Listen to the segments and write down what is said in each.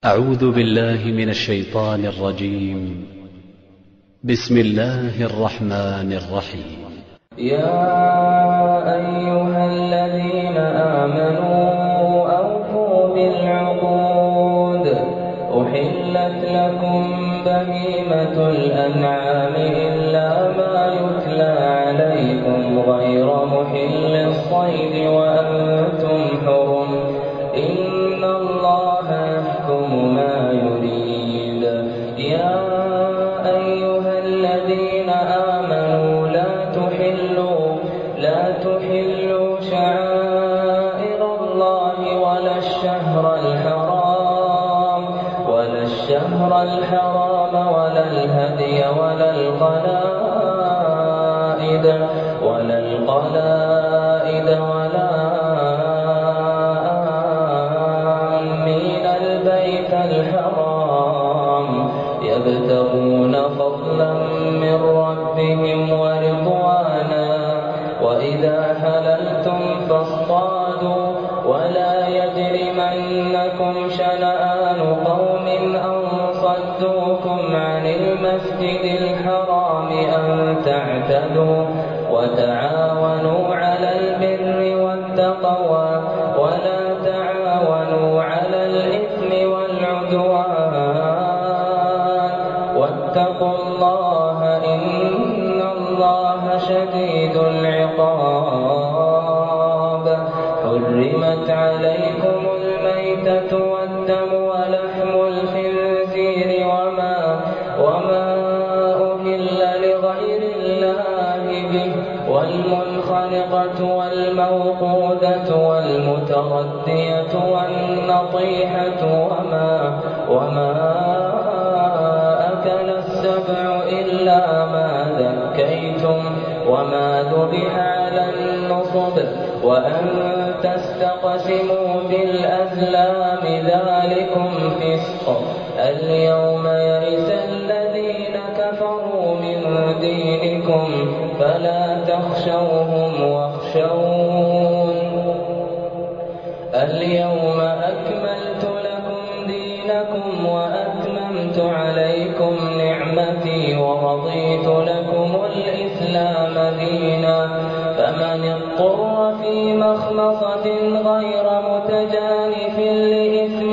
أعوذ بالله من الشيطان الرجيم. بسم الله الرحمن الرحيم. يا أيها الذين آمنوا أوفوا بالعقود أحلت لكم بهيمة الأنعام إلا ما يتلى عليكم غير محل الصيد وأنتم حرم إن الله يحكم ما يريد. يا أيها الذين آمنوا لا تحلوا شعائر الله ولا الشهر الحرام ولا الهدي ولا القلائد ولا آمين البيت الحرام يبتغون فضلا من ربهم ورضوانا وإذا حللتم فاصطادوا ولا يجرمنكم شنآن قوم أن صدوكم عن المسجد الحرام أن تعتدوا وتعاونوا على البر والتقوى ولا تعاونوا على الإثم والعدوان واتقوا الله إن الله شديد العقاب. حرمت عليكم الميتة والدم ولحم الخنزير وما أهل لغير الله به والمنخنقة والموقوذة والمتردية والنطيحة وما أكل السبع إلا ما ذكيتم وما ذبح على النصب وأن تستقسموا بالأزلام ذلكم فسق. اليوم يئس الذين كفروا من دينكم فلا تخشوهم واخشون. اليوم أكملت لكم دينكم وأتممت عليكم نعمتي ورضيت لكم الإسلام دينا فمن اضطر في مخمصة غير متجانف لإثم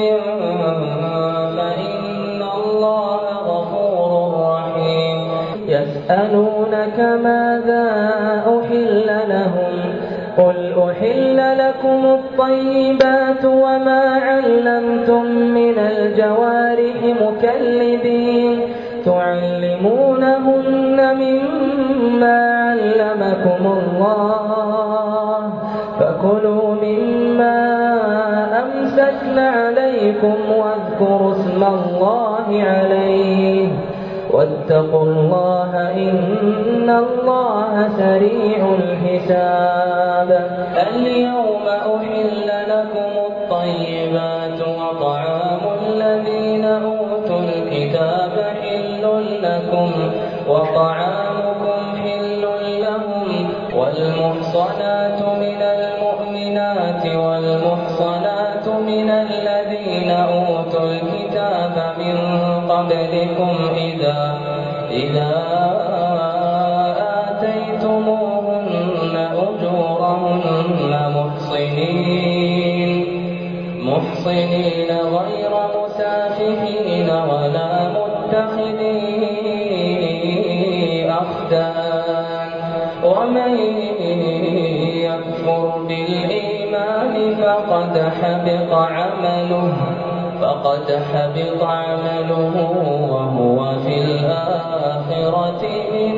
فإن الله غفور رحيم. يسألونك ماذا أحل لهم قل أحل لكم الطيبات وما علمتم من الجوارح مكلبين تعلمونهن مما علمكم الله فكلوا مما أمسكن عليكم واذكروا اسم الله عليه واتقوا الله إن الله سريع الحساب. اليوم أحل لكم الطيبات وطعام الذين أوتوا الكتاب حل لكم وطعامكم حل لهم والمحصنات من المؤمنات والمحصنات من الذين أوتوا الكتاب من قبلكم إذا آتيتموهن أجورهن محصنين غير مسافحين ولا متخذي أخدان ومن يكفر بالإيمان فقد حبط عمله وهو في الآخرة من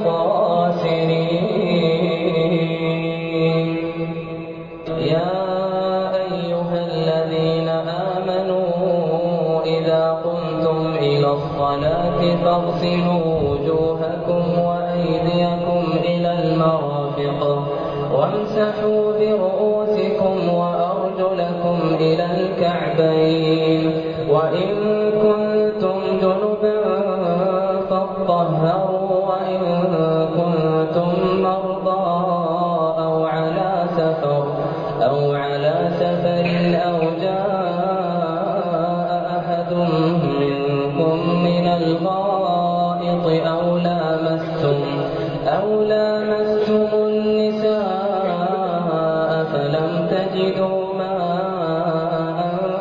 الخاسرين. يا أيها الذين آمنوا إذا قمتم إلى الصلاة فاغسلوا وجوهكم وأيديكم إلى المرافق وامسحوا برؤوسكم وأرجلكم إلى الكعبين وإن كنتم جنبا فاطهروا وإن كنتم مرضى أو على سفر أو جاء أحد الغائط أو لامستم النساء فلم تجدوا ماء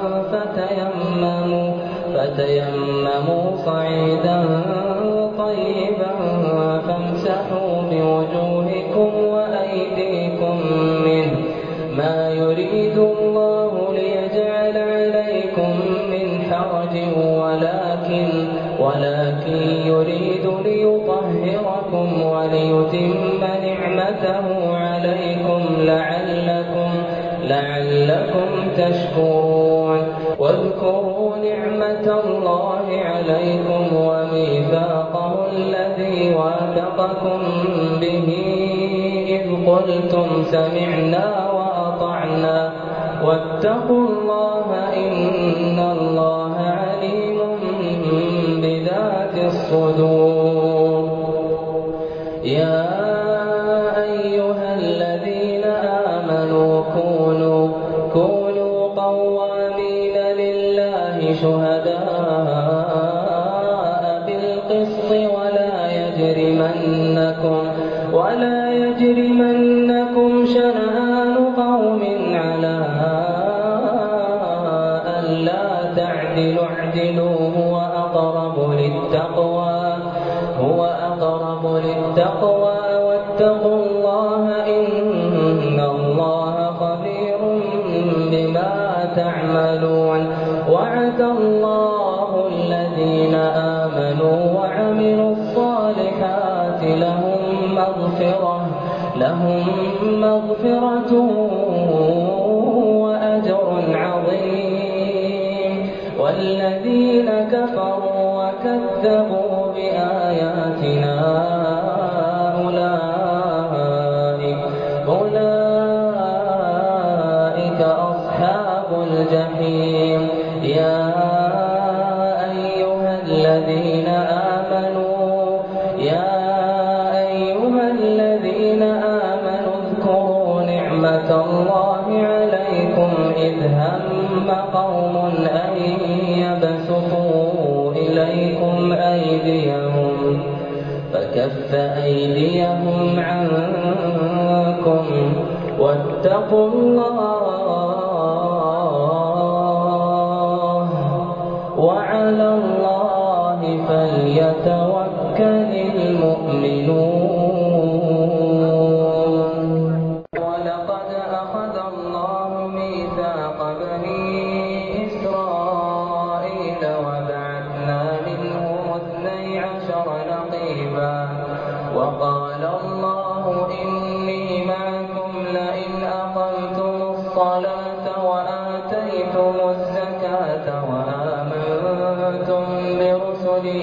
فتيمموا صعيدا طيبا فامسحوا بوجوهكم وأيديكم منه ما يريد الله ليجعل عليكم من حرج ولكن يريد ليطهركم وليتم نعمته عليكم لعلكم تشكرون واذكروا نعمة الله عليكم وميثاقه الذي واثقكم به إذ قلتم سمعنا وأطعنا واتقوا الله إن الله عليم بذات الصدور. يا أيها الذين آمنوا كونوا قوامين لله شهداء بالقسط ولا يجرمنكم شنآن قوم على ألا تعدلوا اعدلوا هو أقرب للتقوى واتقوا الله إن الله خبير بما تعملون. وعد الله الذين آمنوا وعملوا الصالحات لهم مغفرة وأجر عظيم. والذين كفروا وكذبوا بآياتنا أولئك أصحاب الجحيم. يا أيها الذين آمنوا اذكروا نعمة الله عليكم إذ هم قوم أن يبسطوا إليكم أيديهم فكف أيديهم عنكم واتقوا الله وعلى الله فليتوكل المؤمنون. ولقد أخذ الله ميثاق بني إسرائيل وبعثنا منهم 12 نقيبا وقال الله إني معكم لئن أقمتم الصلاة وآتيتم الزكاة وآمنتم برسلي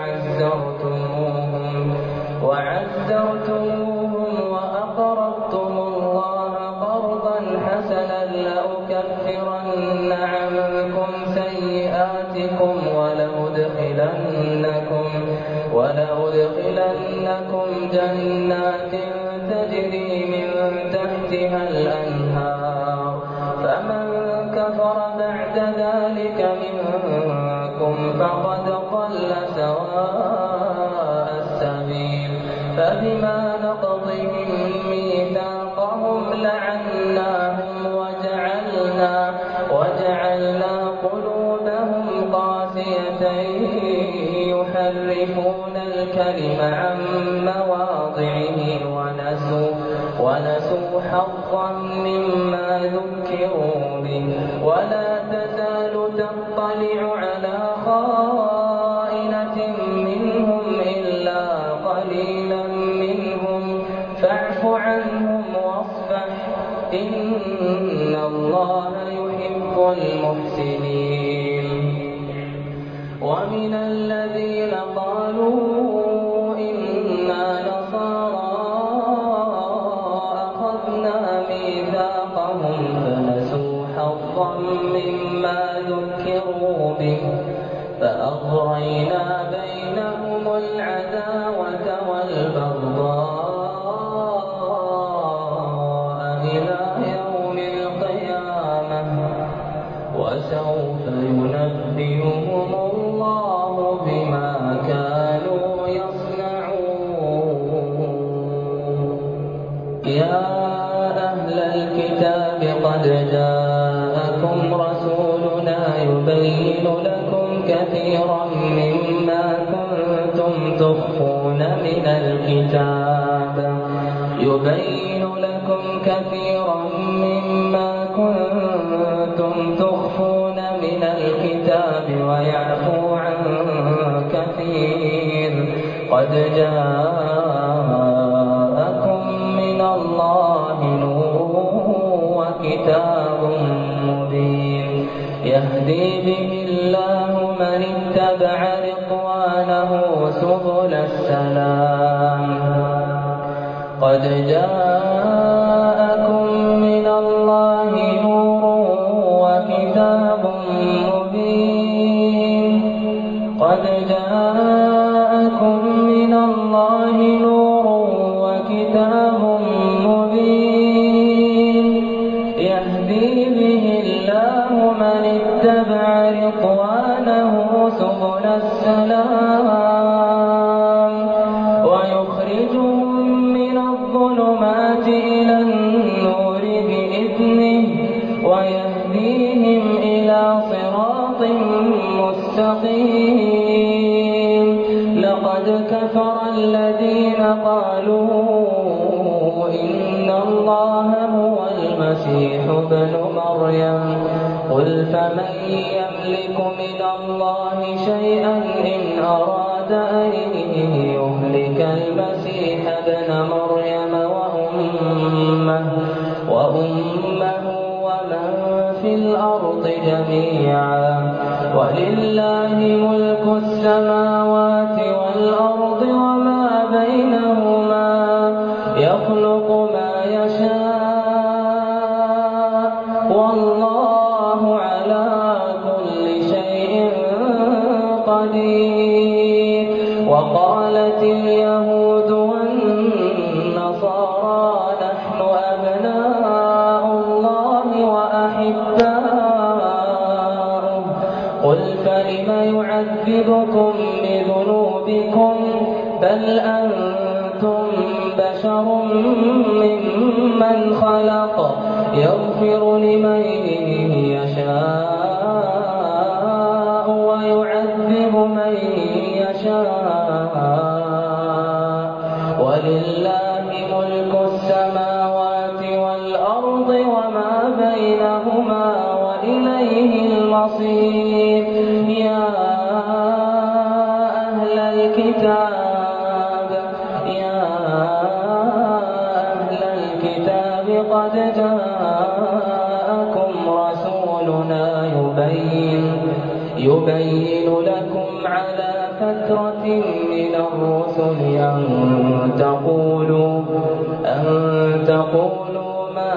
وعزرتموهم وأقرضتم الله قرضا حسنا لأكفرن عنكم سيئاتكم ولأدخلنكم جنات تجري من تحتها الأنهار فمن كفر بعد ذلك منكم فقد ضل سواء السبيل. فبما نقضهم ميثاقهم لعناهم وجعلنا قلوبهم قاسية يحرفون الكلم عن مواضعه ونسوا حظا مما ذكروا به. ولا تزال تطلع على خائنة منهم إلا قليلا منهم فاعف عنهم واصفح إن الله يحب المحسنين. ومن الذين قالوا إنا نصارى أخذنا ميثاقهم فنسوا حظا مما ذكروا به فأغرينا بينهم العداوة والبغضاء إلى يوم القيامة وسوف ينبئهم الله بما لكم كثيرا مما كنتم تخفون من الكتاب ويعفو عن كثير قد جاءكم من الله نور وكتاب مبين يهدي به الله من اتبع رضوانه سبل السلام قد جاءكم من الله نور وكتاب مبين قد جاءكم من الله نور وكتاب مبين يهدي به الله من اتبع رضوانه سبل السلام ويخرجهم من الظلمات إلى النور بإذنه ويهديهم إلى صراط مستقيم لقد كفر الذين قالوا إن الله هو المسيح ابن مريم قل فمن يملك من الله شيئا إن أراد أن يهلك المسيح ابن مريم وأمه ومن في الأرض جميعا ولله ملك السماوات والأرض وما بينهما يخلق ما يشاء والله على كل شيء قدير وقالت اليهود والنصارى نحن أبناء الله وأحباؤه قل فلم يعذبكم بذنوبكم بل أنتم بشر ممن خلق يغفر لمن يشاء ويعذب من يشاء ولله ملك السماوات والأرض وما بينهما وإليه المصير يا أهل الكتاب قد جاءكم رسولنا يبين لكم على فترة من الرسل أن تقولوا ما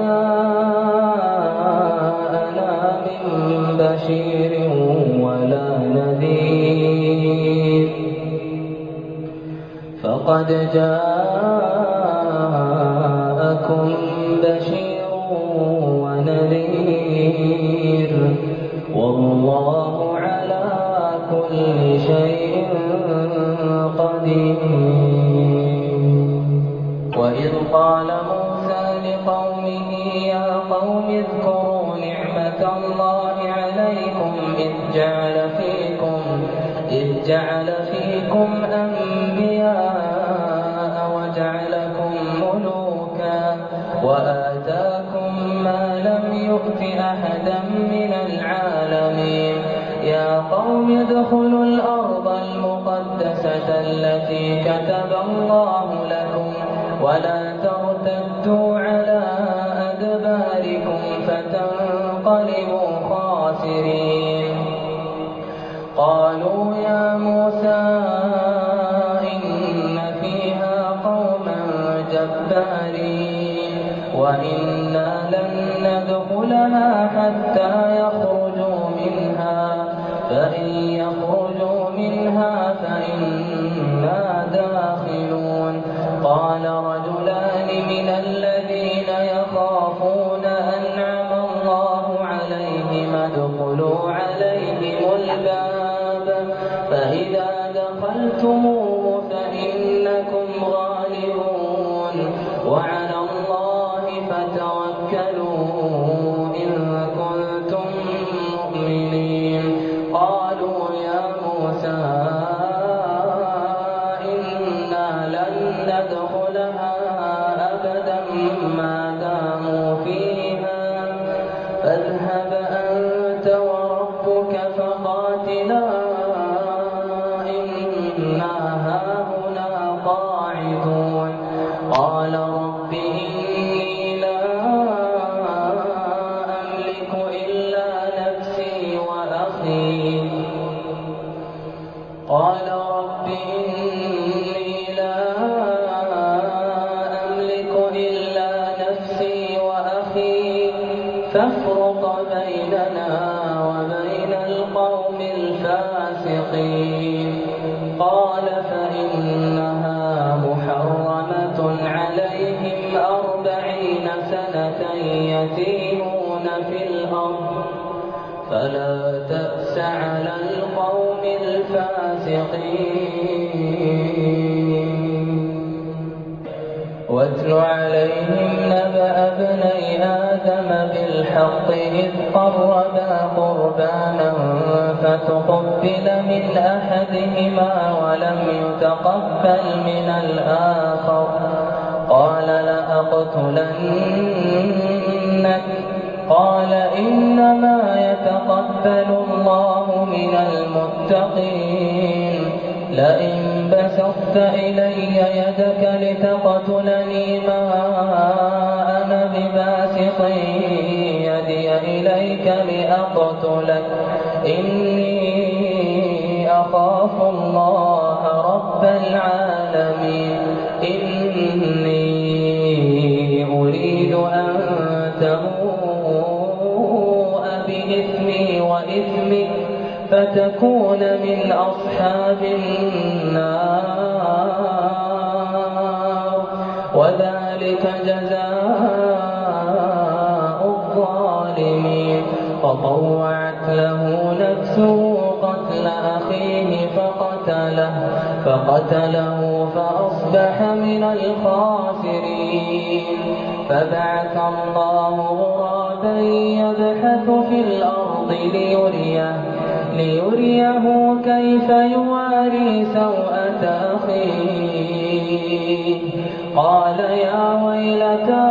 جاءنا من بشير ولا نذير فقد جاءكم بشير ونذير والله على كل شيء قدير وإذ قال موسى لقومه يا قوم اذكروا نعمة الله عليكم إذ جعل فيكم أنبياء وجعلكم ملوكا وآتاكم ما لم يؤت أحدا من العالمين يا قوم ادخلوا الأرض المقدسة التي كتب الله لكم ولا ترتدوا على أدباركم فتنقلبوا خاسرين قالوا يا موسى إن فيها قوما جبارين وإنا لن ندخلها حتى يخرجوا منها فإن يخرجوا منها فإنا داخلون قال رجلان من الذين يخافون أنعم الله عليهم ادخلوا عليهم الباب فإذا دخلتموه فإنكم غالبون وعلى الله فتوكلوا إن كنتم مؤمنين مقاتلا إنا هاهنا قاعدون قال رب إني لا أملك إلا نفسي وأخي قال رب إني لا أملك إلا نفسي وأخي فافرق بيننا وبين القوم الفاسقين قال فإنها محرمة عليهم 40 سنة يتيهون في الأرض فلا تأس على القوم الفاسقين واتل عليهم نبأ ابني آدم بالحق إذ قربا قربانا فتقبل من أحدهما ولم يتقبل من الآخر قال لأقتلنك قال إنما يتقبل الله من المتقين لئن بسطت إلي يدك لتقتلني ما أنا بباسط يدي إليك لأقتلك إني أخاف الله رب العالمين إني أريد أن تبوء بإثمي وإثمك فتكون من أصحاب النار وذلك جزاء الظالمين فطوعت له نفسه قتل أخيه فقتله فأصبح من الخاسرين فبعث الله غرابا يبحث في الأرض ليريه كيف يواري سوءة أخيه قال يا ويلتى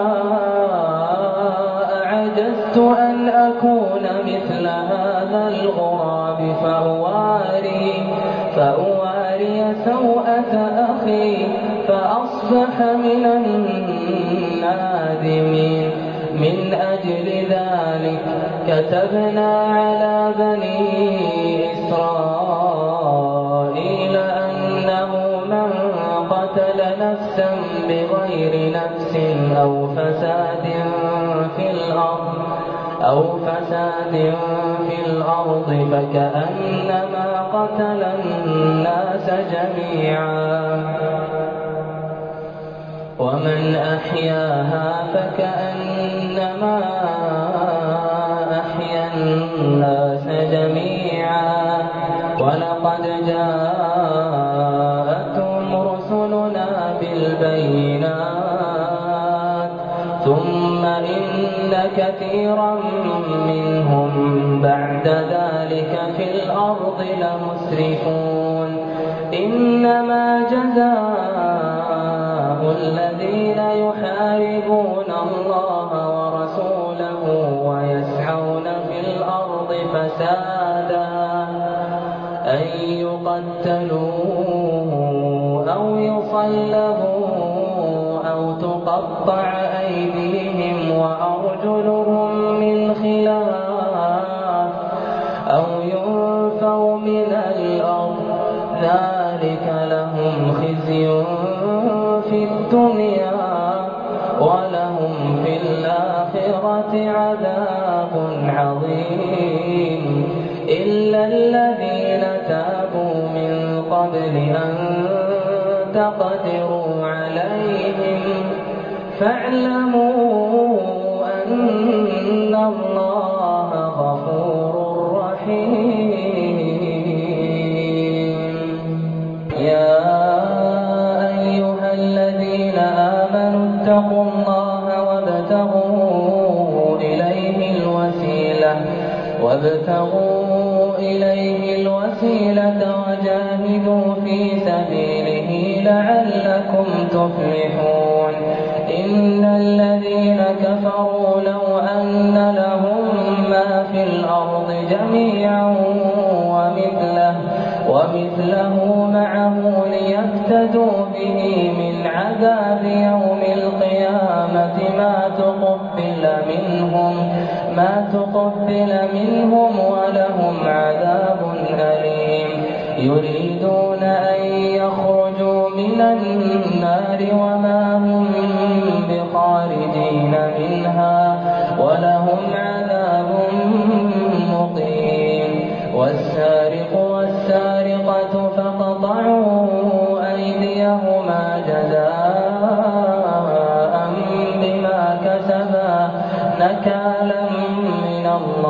أعجزت أن أكون مثل هذا الغراب فأواري سوءة أخي فأصبح من النادمين من أجل ذلك كتبنا على بني إسرائيل أنه من قتل نفسا بغير نفس أو فساد في الأرض فكأنما قتل الناس جميعا ومن أحياها فكأنما أحيا الناس جميعا ولقد جاءتهم رسلنا بالبينات ثم إن كثيرا منهم بعد ذلك في الأرض لمسرفون إنما جزاء الذين يحاربون الله ورسوله ويسعون في الأرض فسادا أن يقتلوا أو يصلبوا أو تقطع أيديهم وأرجلهم من خلاف أو ينفوا من الأرض ذلك لهم خزي في الدنيا ولهم في الآخرة عذاب عظيم إلا الذين تابوا من قبل أن تقدروا عليهم فاعلموا أن الله غفور رحيم يا أيها الذين آمنوا اتقوا الله وابتغوا إليه الوسيلة وجاهدوا في سبيله لعلكم تفلحون إن الذين كفروا لو أن لهم ما في الأرض جميعا ومثله معه ليفتدوا به من عذاب يوم القيامة ما تقبل منهم ولهم عذاب أليم. يريدون أن يخرجوا من النار وما هم بخارجين منها ولهم عذاب مقيم. والسارق والسارقة فاقطعوا أيديهما جزاء بما كسبا نكالا من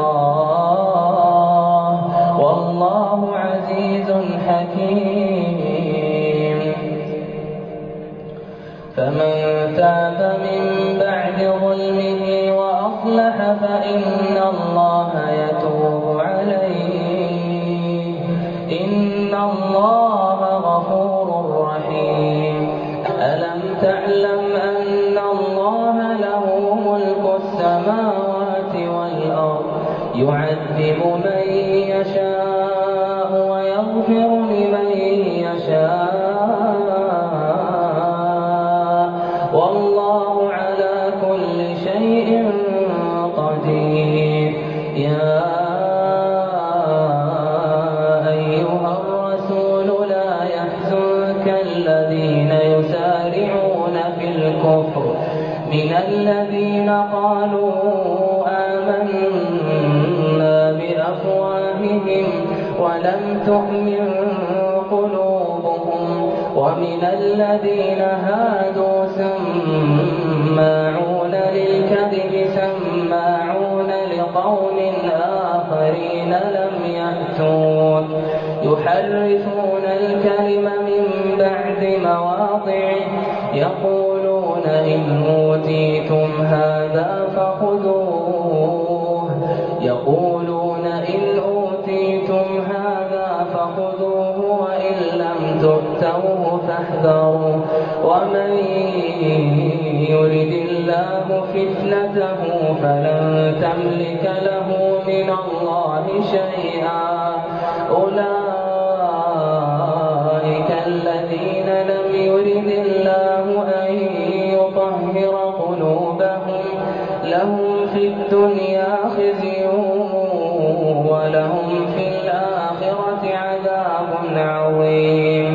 الله والله عزيز حكيم. فمن تاب من بعد ظلمه وأصلح فإن الله يتوب عليه إن الله غفور رحيم. ألم تعلم أن الله له ملك السماوات والأرض يعذب من يشاء ويغفر لمن يشاء والله على كل شيء قدير. يا أيها الرسول لا يحزنك الذين يسارعون في الكفر من الذين قالوا آمنا بأفواههم ولم تؤمن قلوبهم ومن الذين هادوا سماعون للكذب سماعون لقوم آخرين لم يأتون يحرفون الكلم من بعد مواضعه يقولون إن أوتيتم هذا فخذوه وإن لم تؤتوه فاحذروا ومن يرد الله فتنته فلن تملك له من الله شيئا. أولئك الذين لم يرد الله أن يطهر قلوبهم لهم في الدنيا خزي ولهم في الآخرة عذاب عظيم.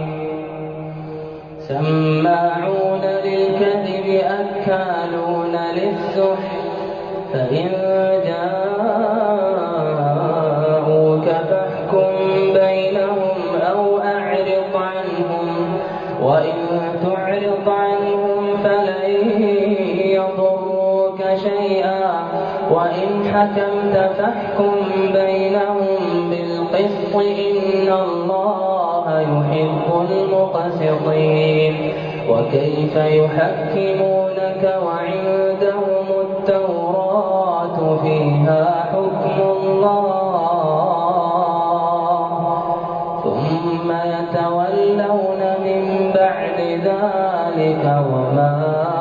سماعون للكذب أكالون للسحت فإن جاءوك فاحكم بينهم أو أعرض عنهم وإن تعرض عنهم فلن يضروك شيئا وإن حكمت فاحكم بينهم بالقسط إن الله يحب المقسطين. وكيف يحكمونك وعندهم التوراة فيها حكم الله ثم يتولون من بعد ذلك وما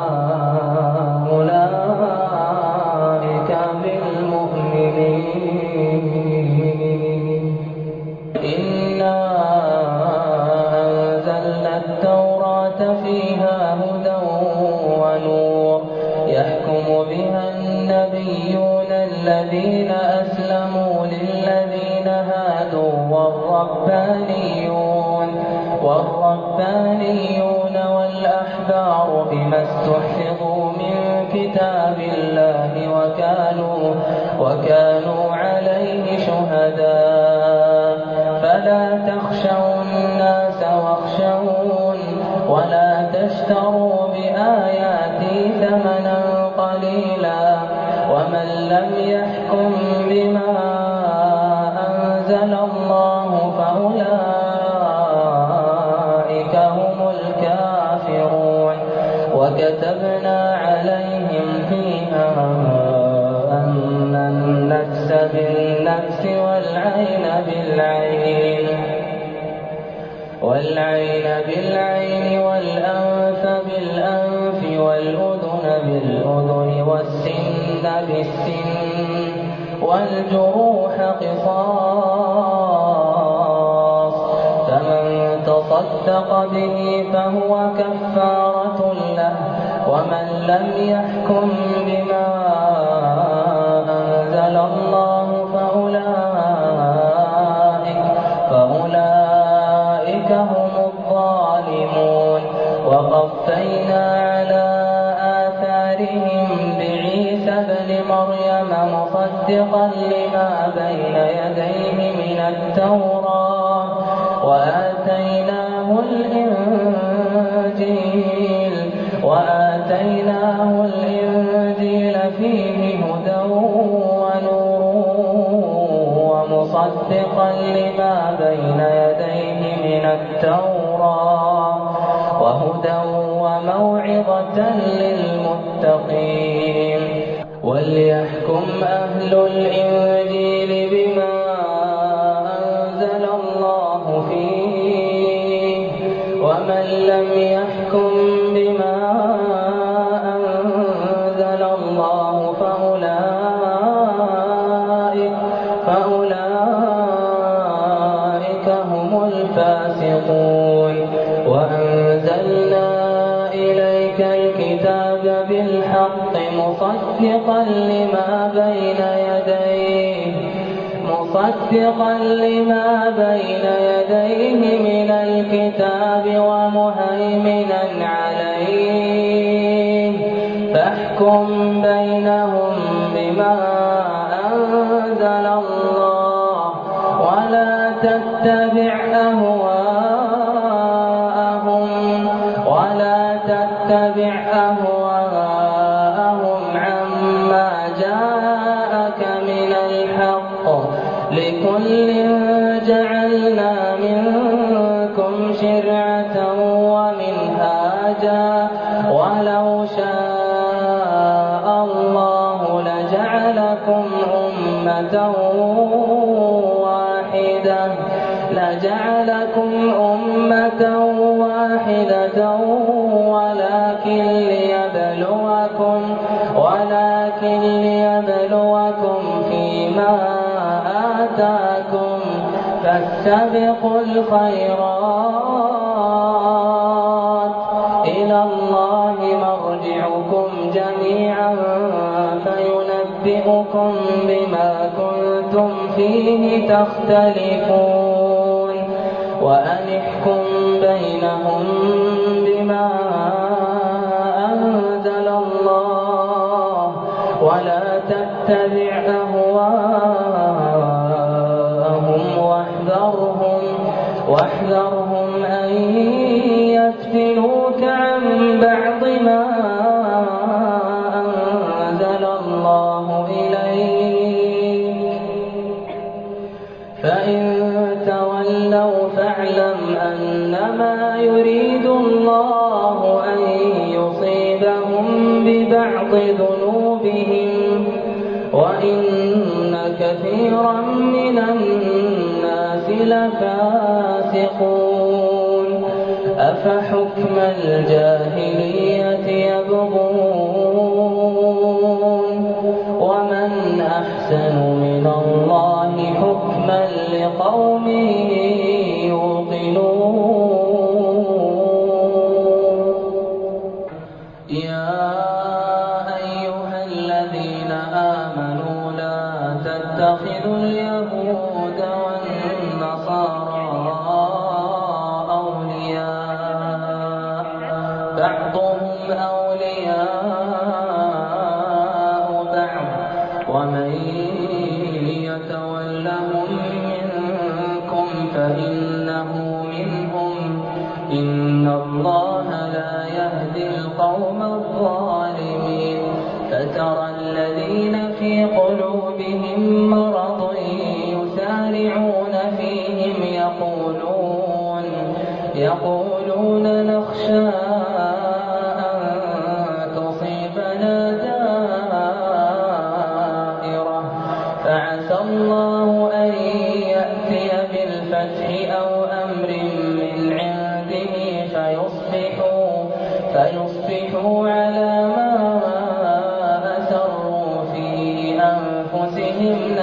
أولئك بالمؤمنين. إنا أنزلنا التوراة فيها هدى ونور يحكم بها النبيون الذين أسلموا للذين هادوا والربانيون والأحبار بما استحفظوا من كتاب الله وكانوا عليه شهداء. فلا تخشوا الناس واخشون ولا تشتروا بآياتي ثمنا قليلا ومن لم يحكم بما أنزل الله فأولئك هم الكافرون. وكتبنا عليهم فيها أن النفس بالنفس والعين بالعين والأنف بالأنف والأذن بالأذن والسن بالسن والجروح قصاص، فمن تصدق به فهو كفارة له، ومن لم يحكم بما أنزل الله فأولئك هم الظالمون. وقفينا على آثارهم بعيسى ابن مريم مصدقا لما بين يديه من التوراة، وآتيناه الإنجيل فيه هدى ونور ومصدقا لما بين يديه من التوراة وهدى وموعظة للمتقين. وليحكم أهل الإنجيل بما أنزل الله فيه، ومن لم يحكم بما أنزل الله فأولئك هم الفاسقون. وأنزلنا إليك الكتاب بالحق مصدقا لما بين يديه من الكتاب ومهيمنا عليه، فاحكم بينهم بما أنزل الله، ولا تتبع أهواءهم عما جاءك من الحق، لكل جعلنا منكم شرعة ومنهاجا، ولو شاء الله لجعلكم أمة واحدة ولكن ليبلوكم فيما آتاكم، فاستبقوا الخيرات، إلى الله مرجعكم جميعا فينبئكم بما كنتم فيه تختلفون. وأن احكم بينهم بما أنزل الله، ولا تتبع أهواءهم، واحذرهم أن يفتنوك عن بعض ما أنزل الله إليك، فإن تولوا فاعلم أنما يريد الله أن يصيبهم ببعض ذنوبهم، وإن كثيرا من الناس لفاسقون. أفحكم الجاهلية يبغون، ومن أحسن من الله حكما لقوم يوقنون. يا أيها الذين آمنوا لا تتخذوا اليهود والنصارى أولياء، بعضهم أولياء بعض، ومن يتولهم منكم فإنه منهم، إن الله لا يهدي القوم الظالمين. فترى الذين في قلوبهم مرض يسارعون فيهم يقولون نخشى أن تصيبنا دائرة، فعسى الله أن يأتي بالفتح أو أمر من عنده فيصبحوا على ما أسروا في أنفسهم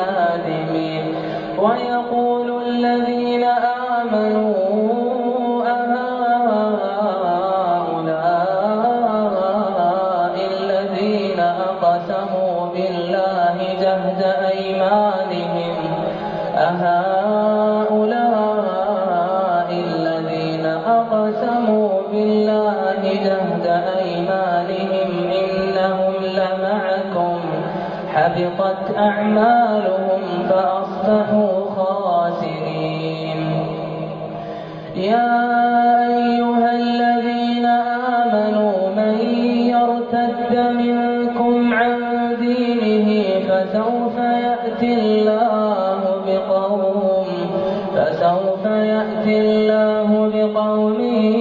فحبطت أعمالهم فأصبحوا خاسرين. يا أيها الذين آمنوا من يرتد منكم عن دينه فسوف يأتي الله بقوم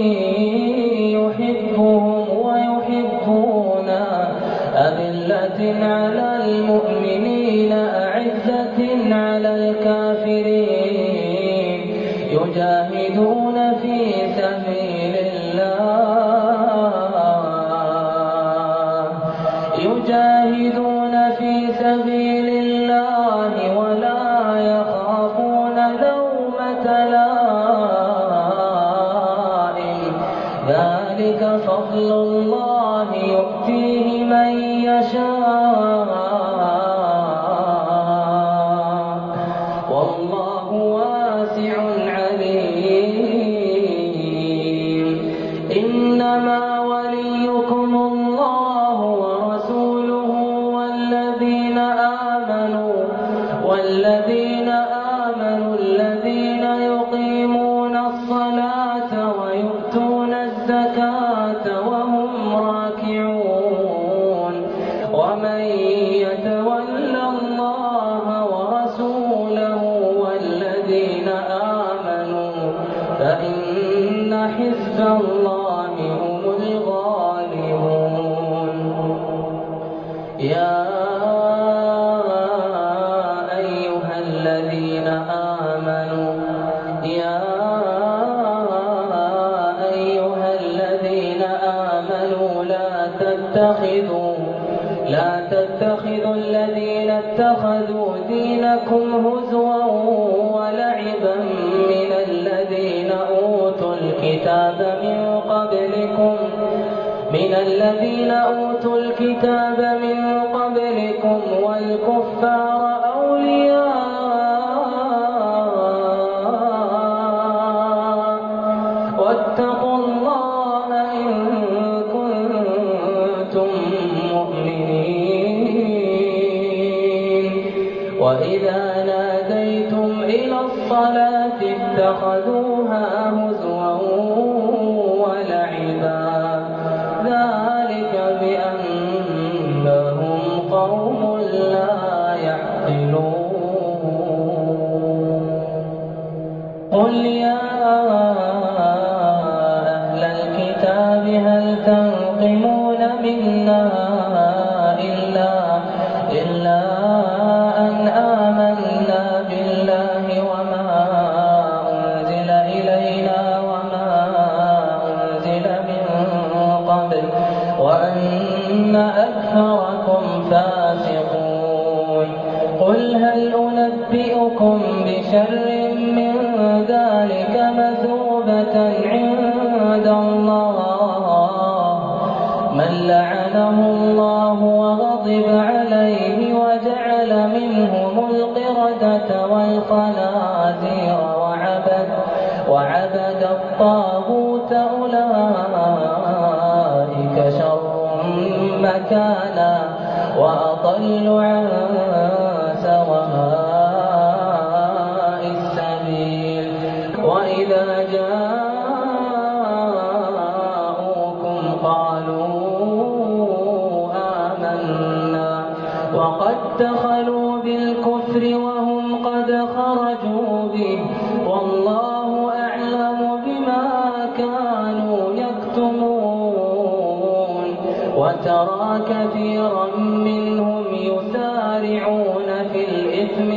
يحبهم ويحبونه أذلة على المؤمنين أعزة على الكافرين يجاهدون في سبيل الله ولا يخافون لومة لائم ذلك فضل الله يؤتيه من يشاء والله واسع عليم. إنما وليكم الله ورسوله والذين آمنوا الذين يقيمون الصلاة ويؤتون الزكاة وهم راكعون. ومن يتول الله ورسوله والذين آمنوا فإن حزب الله هم الغالبون. يا أيها الذين آمنوا لا تتخذوا الذين اتخذوا دينكم هزوا ولعبا من الذين أوتوا الكتاب من قبلكم والكفار أولياء واتقوا الله إن كنتم مؤمنين. وإذا ناديتم إلى الصلاة اتخذوها هزوا ولعبا ذلك بأنهم قوم لا يعقلون. قل يا أهل الكتاب هل تنقمون منا إلا أن آمنا بالله وما أنزل إلينا وما أنزل من قبل وأن أكثركم فاسقون. قل هل أنبئكم بشر من ذلك مثوبة عند الله من لعنه الله وغضب عليه وجعل منهم القردة والخنازير وعبد الطاغوت أولئك شر مكانا وأضل عن سواء السبيل. وإذا جاءوكم قالوا آمنا وقد دخلوا بالكفر وهم قد خرجوا به والله أعلم بما كانوا يكتمون. وترى كثيرا منهم يسارعون في الإثم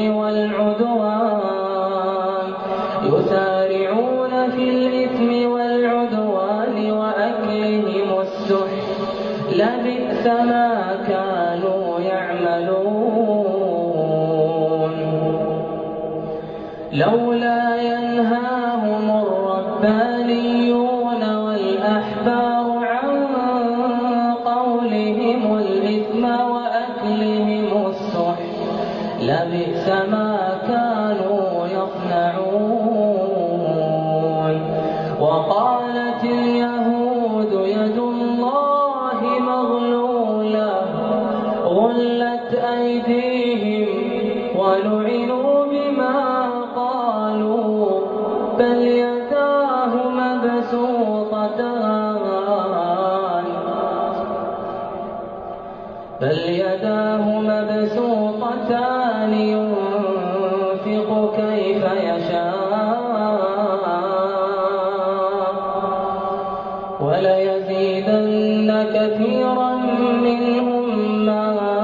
والعدوان وأكلهم السحت لبئس ما كانوا يعملون. لولا ينهاهم الربانيون والأحبار عن قولهم الإثم وأكلهم السحت لبئس ما كانوا يصنعون. وقالت اليهود يد الله مغلولة غلت أيديهم بل يداه مبسوطتان ينفق كيف يشاء وليزيدن كثيرا منهم ما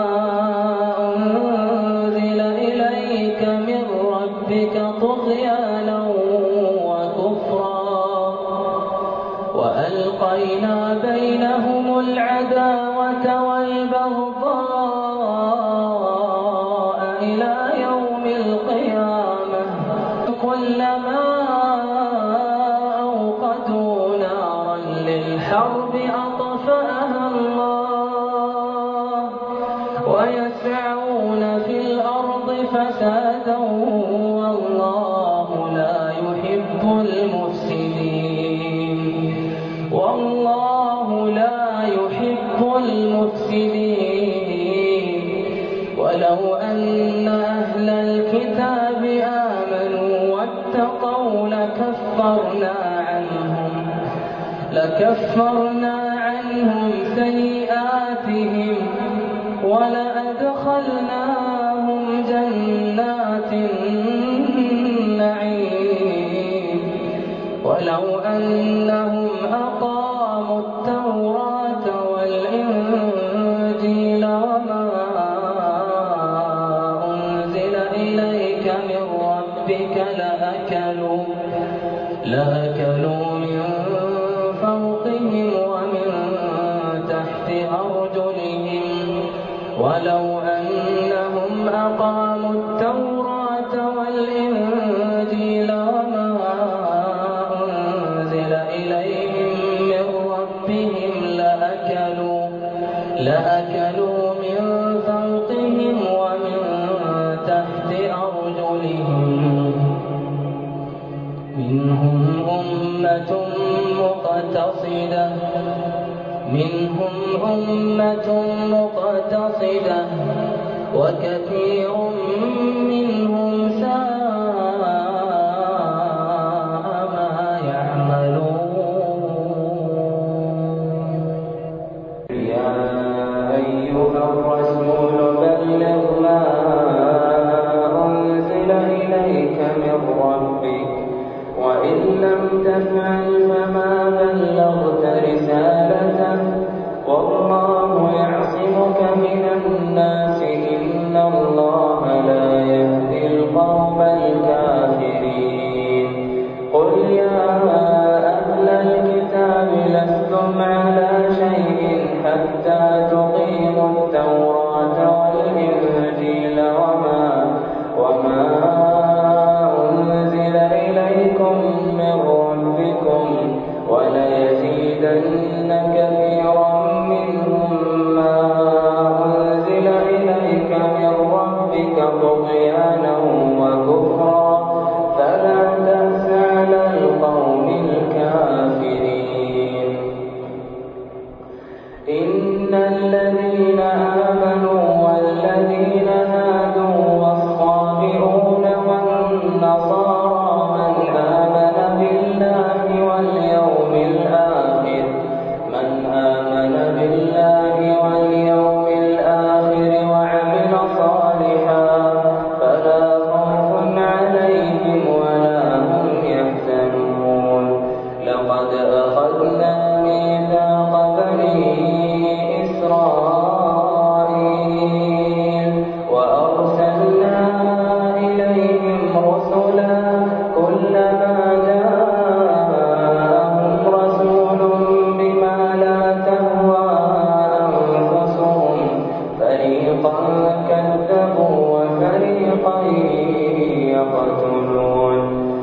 أنزل إليك من ربك طغيانا وكفرا وألقينا بينهم العداوة والبغضاء إلى يوم القيامة كلما أوقدوا نارا للحرب أطفأها الله ويسعون في الأرض فسادا والله لا يحب المفسدين ولو أن أهل الكتاب آمنوا واتقوا لكفرنا عنهم سيئاتهم ولأدخلناهم جنات النعيم ولو أنهم أقاموا التوراة والإنجيل وما أنزل إليك من ربك لأكلوا من فوقهم ومن تحت أرجلهم ولو أنهم أقاموا التوراة والإنجيل وما أنزل إليهم من ربهم لأكلوا من فوقهم ومن تحت أرجلهم منهم أمة مقتصدة وكثير منهم ساء ما يعملون يا أيها الرسول بلغ ما أنزل إليك من ربك وإن لم تفعل فما بلغت رسالته والله يعصمك من الناس إن الله لا يهدي القوم الكافرين قل يا أهل الكتاب لستم على شيء حتى تقيموا التوراة والإنجيل وما أنزل إليكم من ربكم وليزيدن كثيرا منهم ما أنزل إليك من ربك طغيانا وكفرا فلا تأس على القوم الكافرين إن الذين آمنوا والذين هادوا والصابئون والنصارى من آمن بالله واليوم الآخر وعمل صالحا فلا خوف عليهم ولا هم يحزنون لقد أخذنا ميثاق بني إسرائيل وأرسلنا إليهم رسلا كلما جاءهم رسول بما لا تهوى أنفسهم فريقا كذبوا وفريقا يقتلون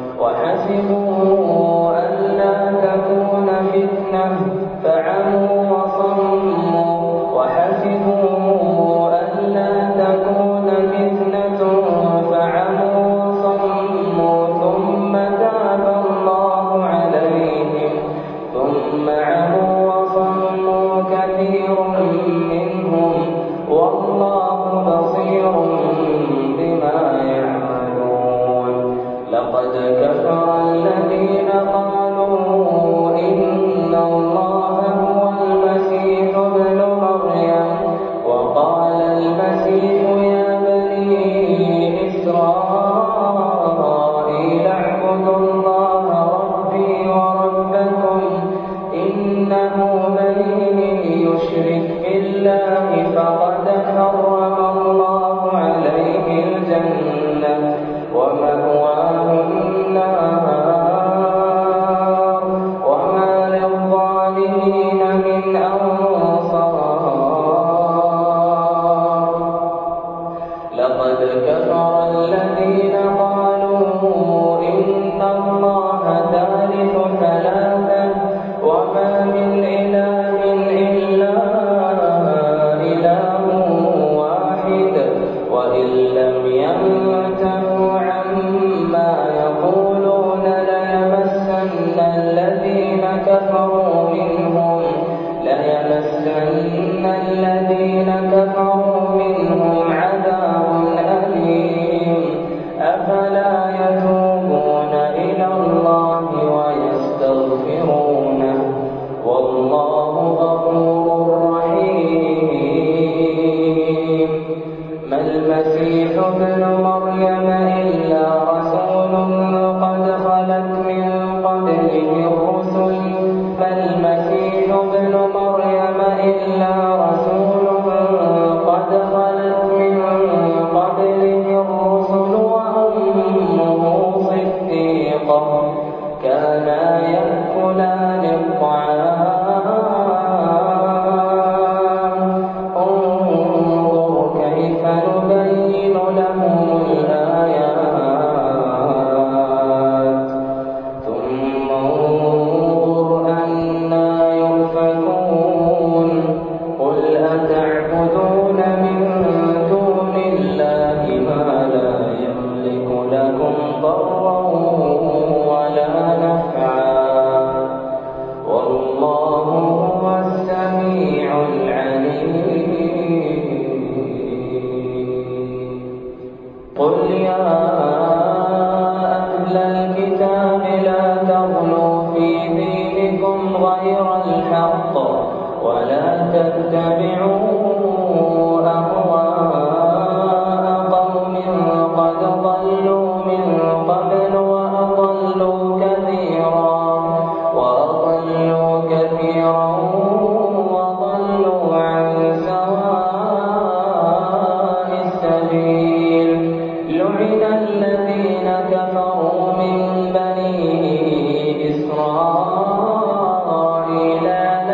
وحسبوا ألا تكون فتنة فعموا وصموا وحسبوا ألا تكون فتنة فعموا وصموا ثم تاب الله عليهم ثم عموا وصموا كثير منهم والله بصير بما يعملون لقد كفر الذين كانا يأكلان الطعام انظر كيف نبين لهم الآيات ثم انظر أنى يؤفكون قل أتعبدون من دون الله ما لا يملك لكم ضرا ولا نفعا والله هو السميع العليم قل يا أهل الكتاب لا تغلوا في دينكم غير الحق ولا تتبعوا أهواء قوم قد ضلوا من قبل وأضلوا كثيرا وضلوا عن سواء السبيل لعن الذين كفروا من بني إسرائيل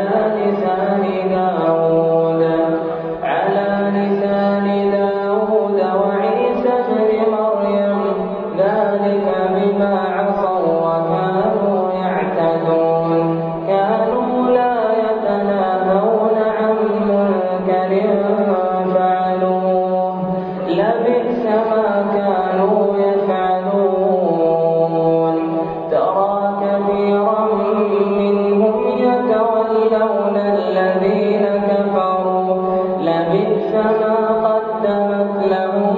على لسان داود وعيسى ابن مريم ذلك بما عصوا وكانوا يعتدون كانوا لا يتناهون عن منكر فعلوه لبئس ما كانوا يفعلون ترى كثيرا منهم يتولون الذين كفروا لبئس ما قدمت لهم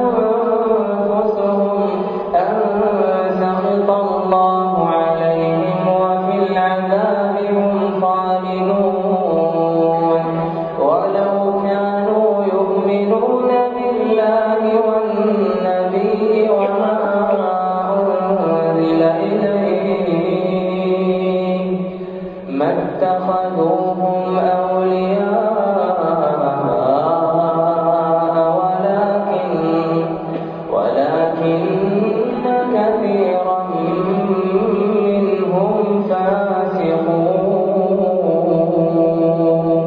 أنفسهم أن سخط الله عليهم وفي العذاب هم خالدون ولو كانوا يؤمنون بالله والنبي وما أنزل إليه ما اتخذوهم أولياء ولكن كثيرا منهم فاسقون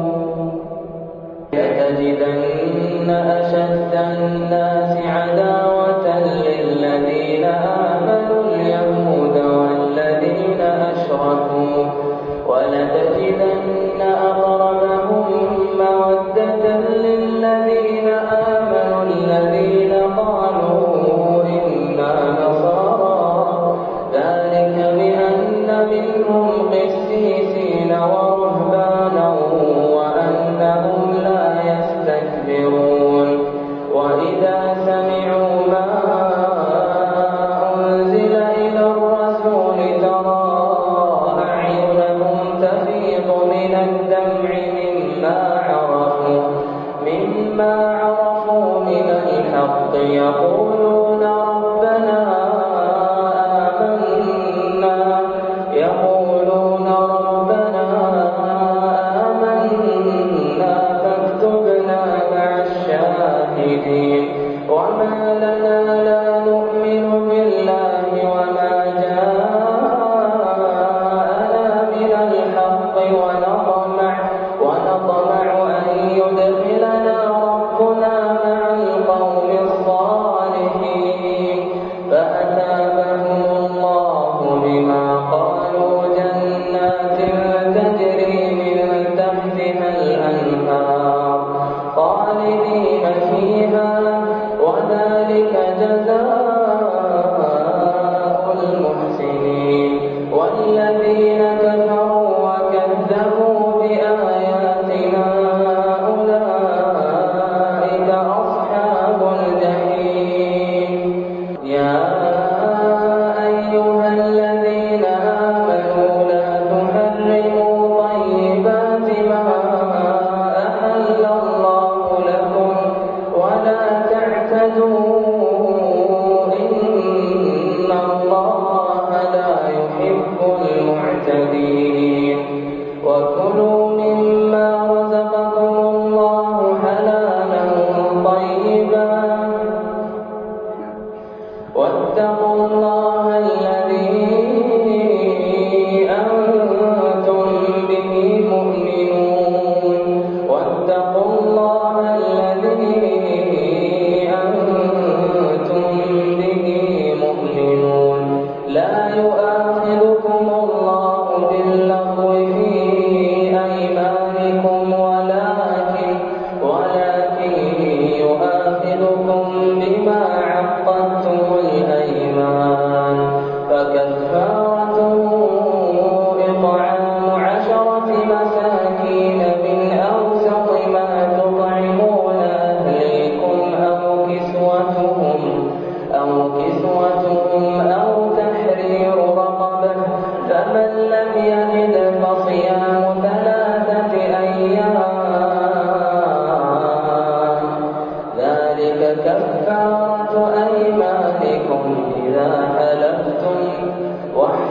لتجدن أشد الناس عداوة للذين آمنوا اليهود والذين أشركوا ولتجدن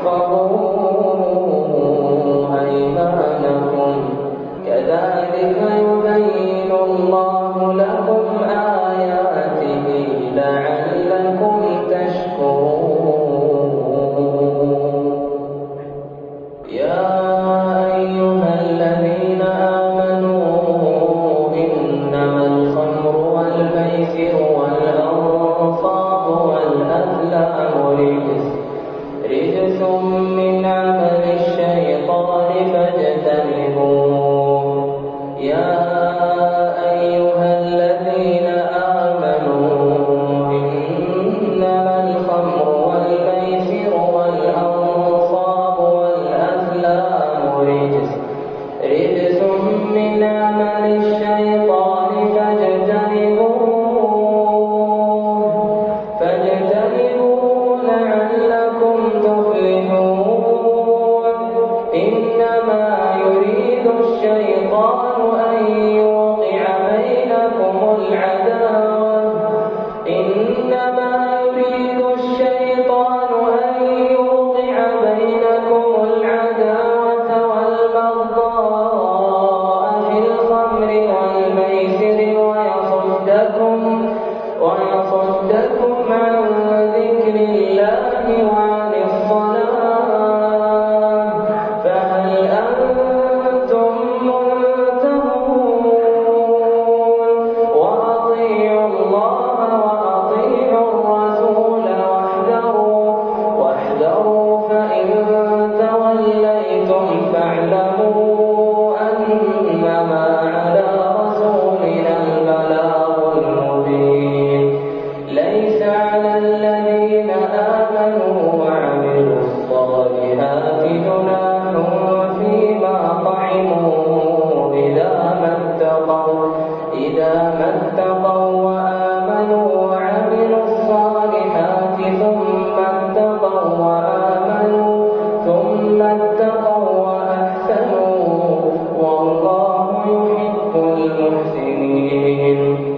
تحفظوا أيمانكم كذلك يبين الله لكم آياته لعلكم تشكرون. يا أيها الذين آمنوا إنما الخمر والميسر والأنصاب والأزلام رجس من عمل الشيطان فاجتنبوه. يا أيها الذين آمنوا إنما الخمر والميسر والأنصاب والأزلام رجس من عمل الشيطان فاجتنبوه لعلكم تفلحون. إنما يريد الشيطان أن يوقع بينكم العداوة والبغضاء في الخمر والميسر ويصدكم عن ذكر الله وعن الصلاة فهل أنتم منتهون. وأطيعوا الله وأطيعوا الرسول واحذروا فإن توليتم فاعلموا أنما على رسولنا البلاغ المبين. ليس على الذين آمنوا وعملوا الصالحات جناح فيما طعموا إذا ما اتقوا وآمنوا وعملوا الصالحات ثم اتقوا وأحسنوا والله يحب المحسنين.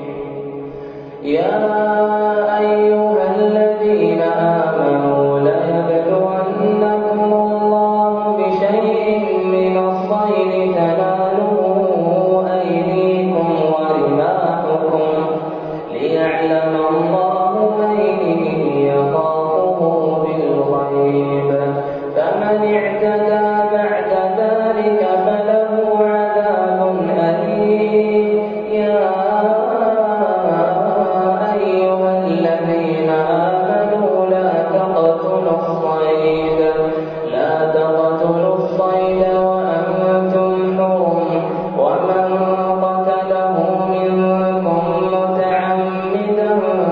يا أيها الذين آمنوا ليبلونكم الله بشيء من الصيد تناله أيديكم ورماحكم ليعلم الله من يخافه بالغيب. فمن اعتدى بعد ذلك فله عذاب أليم. يا أيها الذين آمنوا لا تقتلوا الصيد وأنتم حرم. ومن قتله منكم متعمدا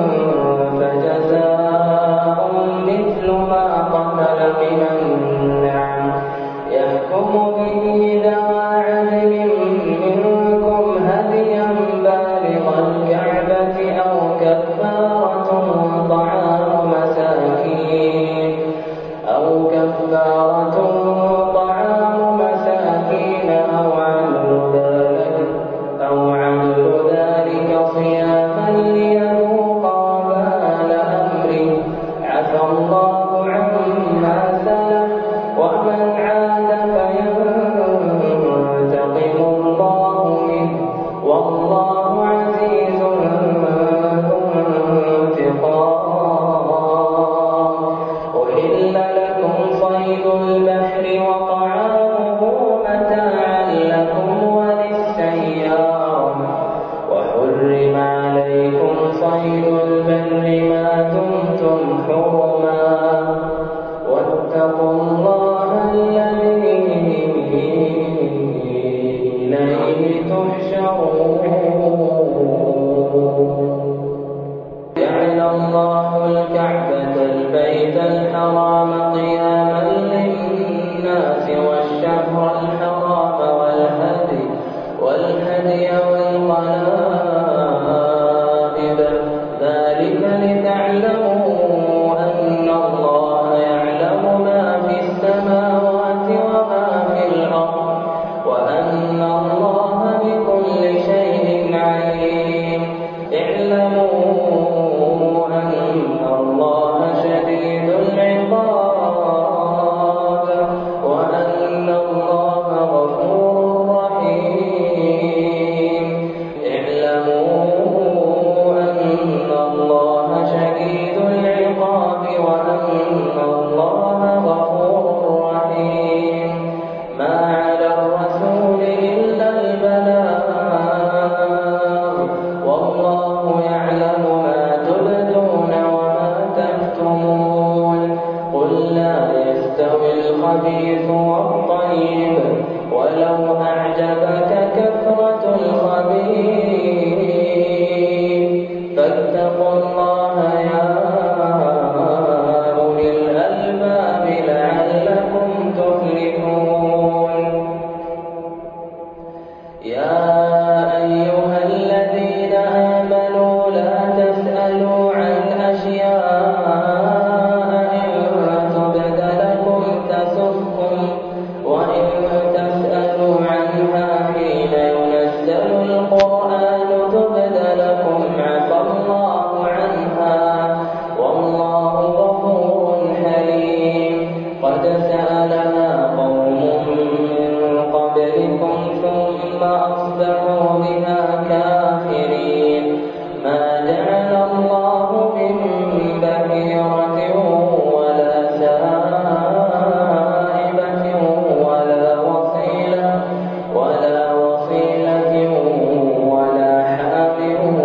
فجزاء مثل ما قتل من النعم يحكم به ذوى عدل منكم هديا بالغ الكعبة أو كفارة طعام مساكين أو عدل ذلك صياما ليذوق وبال أمره. عفى الله عما سلف ومن عاد فينتقم الله منه والله عزيز ذو انتقام. أحل لكم صيد البحر يستوي الخبيث والطيب ولو أعجبك كثرة الخبيث فاتقوا الله يا أولي الألباب لعلكم تفلحون. يا أيها الذين آمنوا لا تسألوا عن أشياء إن تبد لكم تسؤكم وإن تسألوا عنها حين ينزل القرآن تبد لكم عفى الله عنها والله غفور حليم. قد سألها قوم من قبلكم ثم أصبحوا بها كافرين. ما جعل الله من بحيرة ولا سائبة ولا وصيلة ولا حام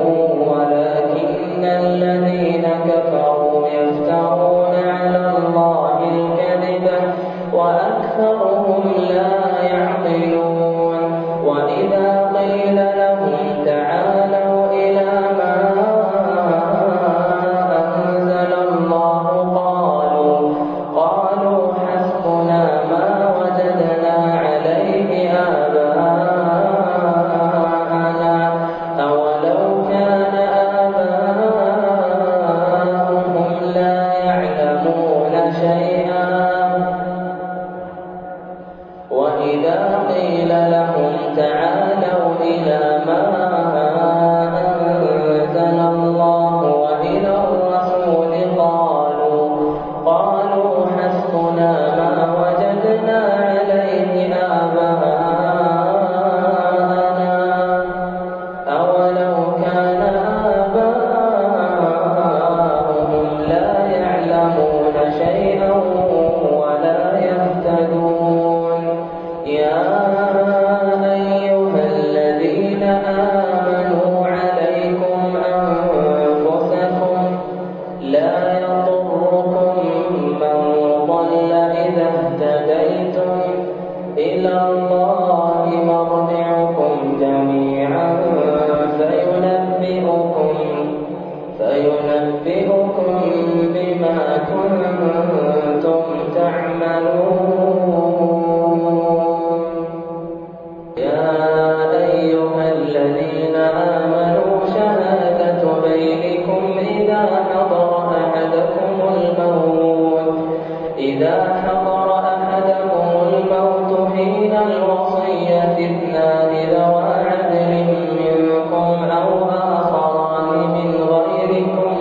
ولكن الذين كفروا يفترون على الله الكذب وأكثرهم لا يعقلون. وإذا قيل لهم تعالوا إلى ما أنزل الله قالوا حسبنا ما وجدنا عليه آباءنا أولو كان آباؤهم لا يعلمون شيئا. وإذا قيل لهم تعالوا إلى ما أنزل الله وإلى الرسول قالوا حسبنا ما وجدنا عليه آباءنا أولو كان آباؤهم لا يعلمون شيئا ولا يهتدون. يا أيها الذين آمنوا عليكم أنفسكم لا يضركم من ضل إذا اهتديتم إلى الله مرجعكم جميعا فينبئكم بما كنتم تعملون. يا أيها الذين آمنوا شهادة بينكم إذا حضر أحدكم الموت حين الوصية اثنان ذوى عدل منكم أو آخران من غيركم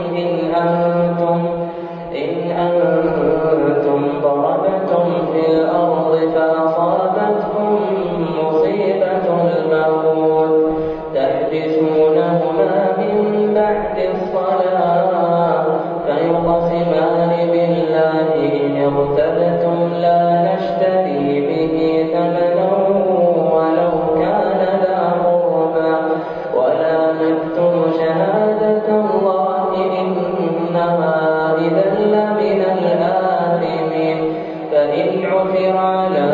إن أنتم ضربتم في الأرض فأصابتكم مصيبة الموت تحبسونهما من بعد الصلاة فيقسمان بالله إن ارتبتم لا نشتري به ثمنا ولو كان ذا قربى ولا نكتم شهادة الله إنها إذا لمن الآثمين. فإن عثر على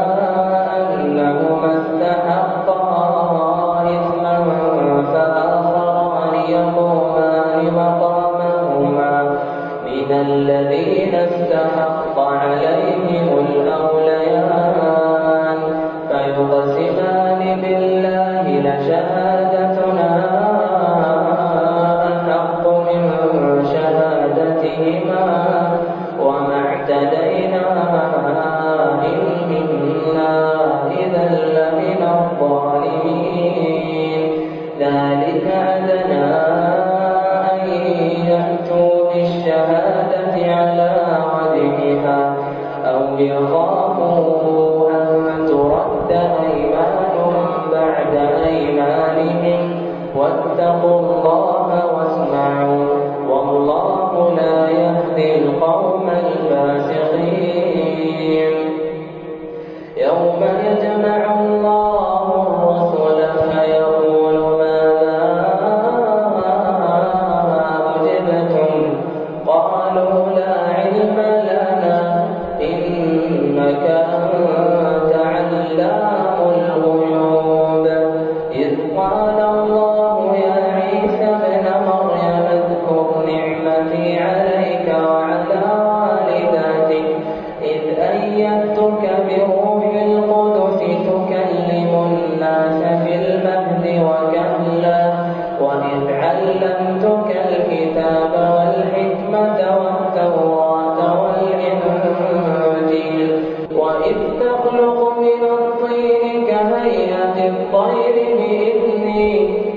أنهما استحقا إثما فآخران يقومان مقامهما من الذين استحق عليهم الأوليان فيقسمان بالله لشهادتنا أحق من شهادتهما وما اعتدينا إنا إذا لمن الظالمين. ذلك أدنى أن يأتوا بالشهادة على وجهها أو يخافوا أن ترد أيمان بعد أيمانهم واتقوا الله واسمعوا والله لا يهدي القوم الفاسقين. يوم يجمع الله الرسل فيقول ماذا أجبتم قالوا لا علم لنا وأيدتك بروح القدس تكلم الناس في المهد وكهلا وإذ علمتك الكتاب والحكمة والتوراة والإنجيل وإذ تخلق من الطين كهيئة الطير بإذني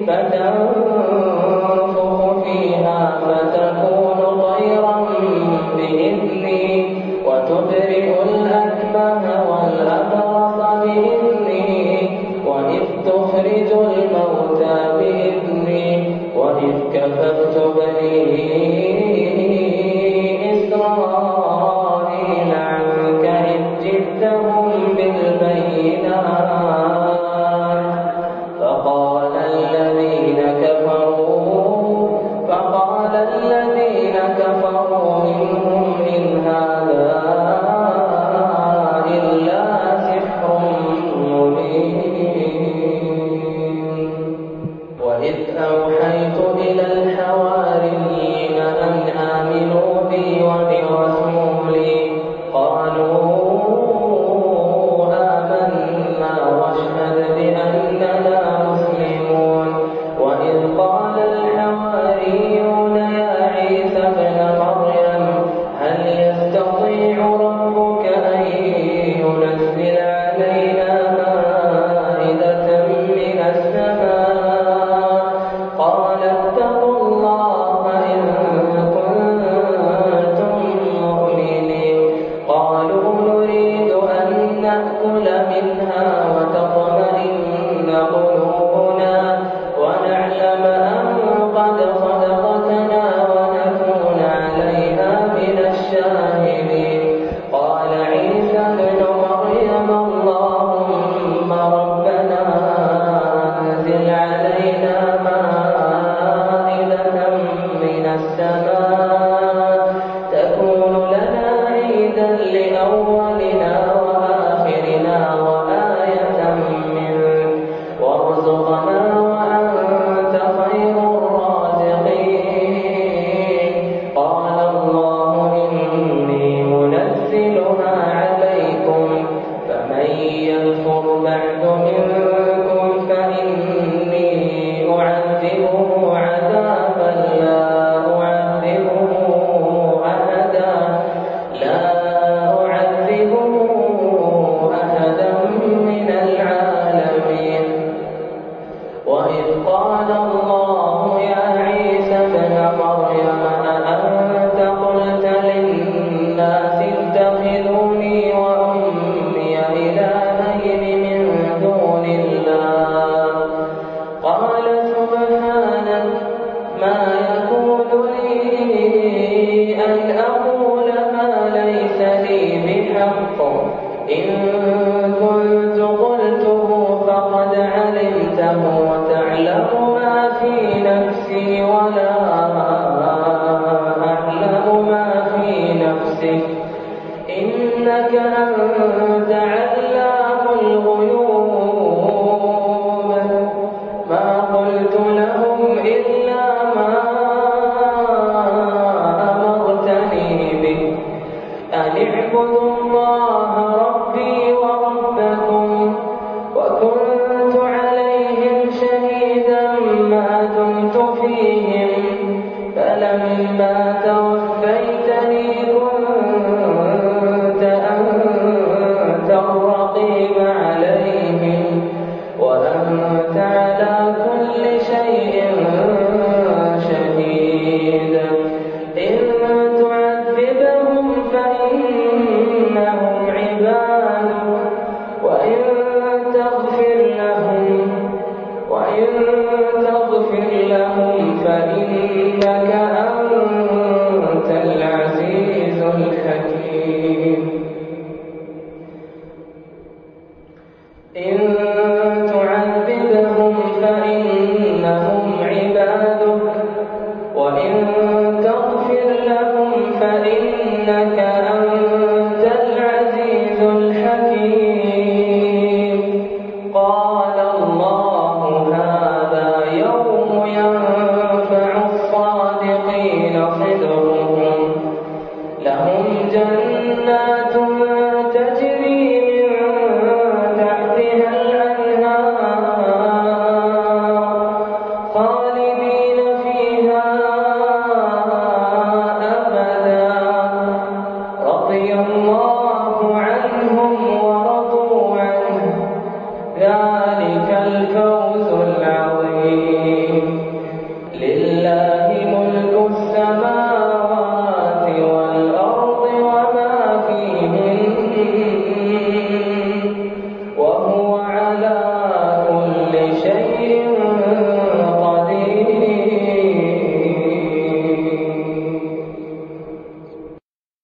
فتنفخ فيها فتكون طيرا بإذني وتبرئ الأكمه والأبرص بإذني وإذ تخرج الموتى بإذني وإذ كففت بني إسرائيل عنك إذ جئتهم بالبينات فقال الذين كفروا منهم إن هذا إلا سحر مبين وإذ أوحيت إلى الحواريين أن آمنوا بي وبرسولي قالوا آمنا واشهد بأننا مسلمون وإذ قال الحواريون يا عيسى ابن مريم هل يستطيع ربك أن ينزل علينا مائدة من السماء قال اتقوا الله إن كنتم مؤمنين قالوا نريد أن نأكل منها وتطمئن قلوبنا ونعلم أن قد صدقتنا ونكون عليها من الشاهدين قال عيسى ابن مريم اللهم ربنا أنزل علينا مائدة من السماء تكون لنا عيدا لأولنا وآخرنا وآية منك وارزقنا وأنت خير الرازقين قال الله إني منزلها عليكم فمن يكفر بعد منكم فإني أعذبه عذابا لا أعذبه أحدا من العالمين وإذ قال الله يا عيسى ابن مريم أأنت قلت للناس اتخذوني وأمي إلهين من دون الله قال سبحانك ما يكون لي أن أقول ما ليس لي بحق إن كنت قلته فقد علمته وتعلم ما في نفسي ولا أعلم ما في نفسك إنك أنت علام الغيوب ما قلت لهم إلا ما أمرتني به أن اعبدوا الله ربي وربكم وكنت عليهم شهيدا ما دمت فيهم فلما توفيتني كنت أنت وهو على